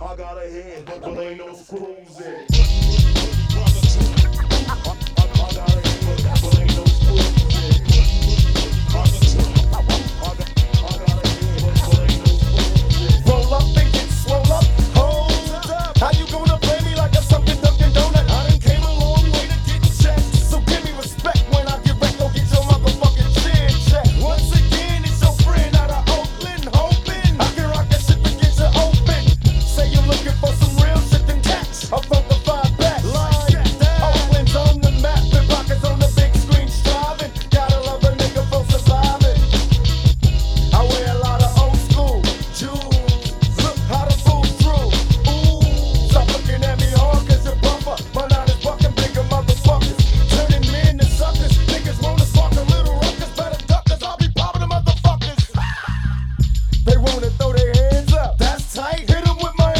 I got a head, but ain't no screws in it.